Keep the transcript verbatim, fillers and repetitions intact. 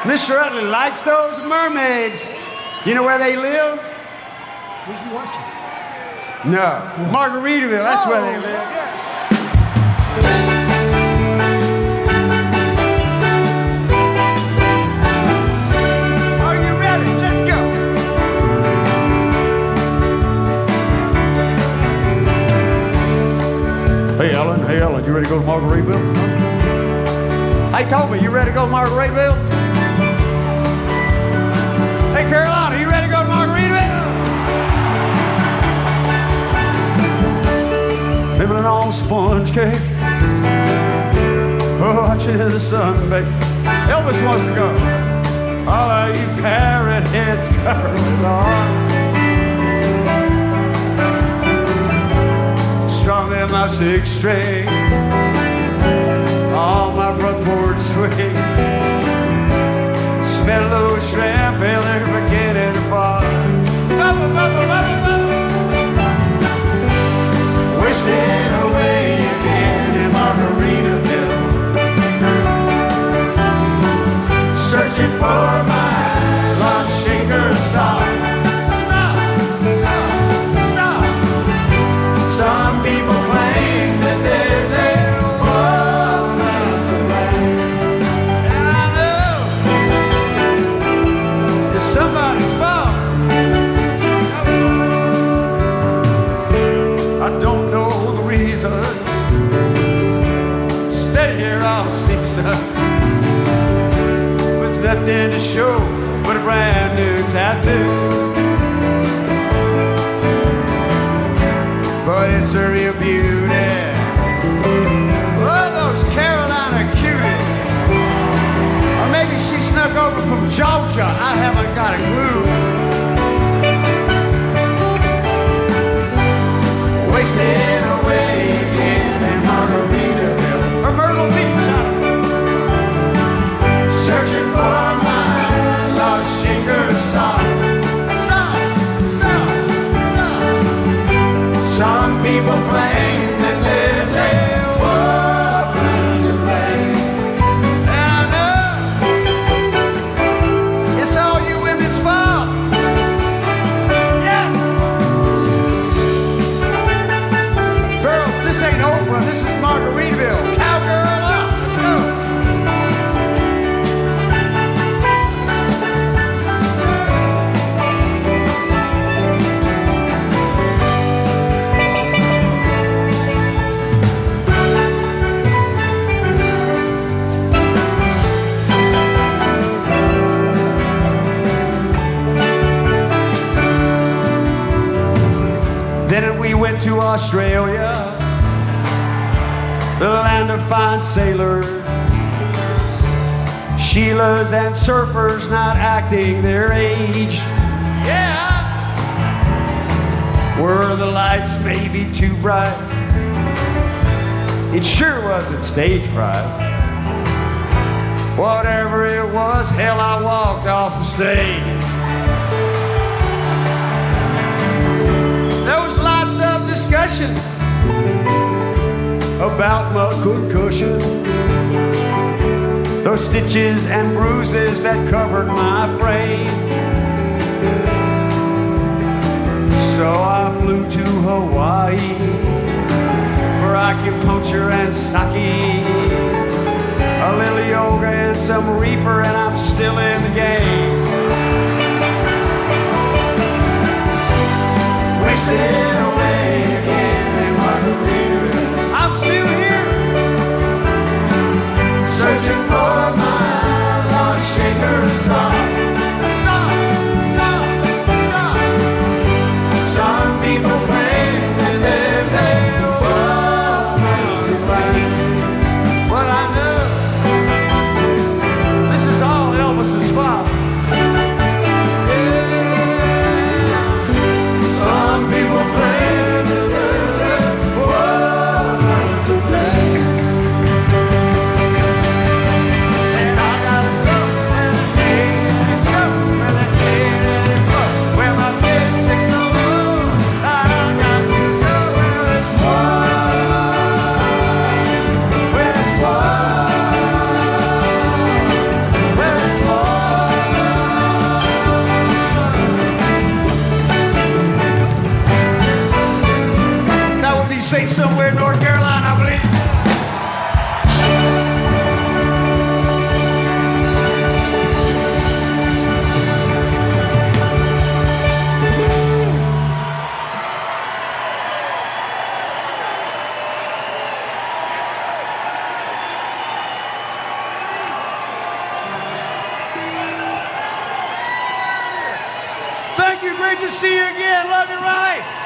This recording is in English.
Mister Utley likes those mermaids. You know where they live? Where's he watching? No, Margaritaville, that's oh, where they live. Yeah. Are you ready? Let's go. Hey, Ellen, hey, Ellen, you ready to go to Margaritaville? Hey, Toby, you ready to go to Margaritaville? Hey, Carolina, you ready to go to Margaritaville? Nibbling on sponge cake, watching the sun bake. Elvis wants to go. All of you parrot heads covered with art. Strung in my six string, on my front porch swing. Smell those shrimp, and they're beginning to bar. Bubba, bubba, bubba, bubba. Wasting away again in Margaritaville, searching for my lost shaker sock. Sock, sock, sock. Some people claim that there's a woman to blame, and I know it's somebody's fault. I don't know the reason. Stay here all season. With nothing to show but a brand new tattoo. But it's a real beauty. Oh, those Carolina cuties. Or maybe she snuck over from Georgia. I haven't got a clue. Wasting away again in Margaritaville or Myrtle Beach, searching for my lost shaker sock. Sock, sock, sock. Some people claim that there's a woman to blame, and I know it's all you women's fault. Yes. This ain't Oprah, this is Margaritaville. Cowgirl up, let's go. Then we went to Australia, the land of fine sailors, Sheilas and surfers not acting their age. Yeah, were the lights maybe too bright? It sure wasn't stage fright. Whatever it was, hell, I walked off the stage. There was lots of discussion about my concussion, those stitches and bruises that covered my frame. So I flew to Hawaii for acupuncture and sake, a little yoga and some reefer, and I'm still in the game. Wasting away again in Margaritaville. I'm still here, searching for my lost shaker sock. Sock, sock, sock. Some people claim that there's a woman to blame, but I know this is all Elvis's fault. Yeah. Some people claim somewhere in North Carolina, I believe. Thank you. Great to see you again. Love you, Riley.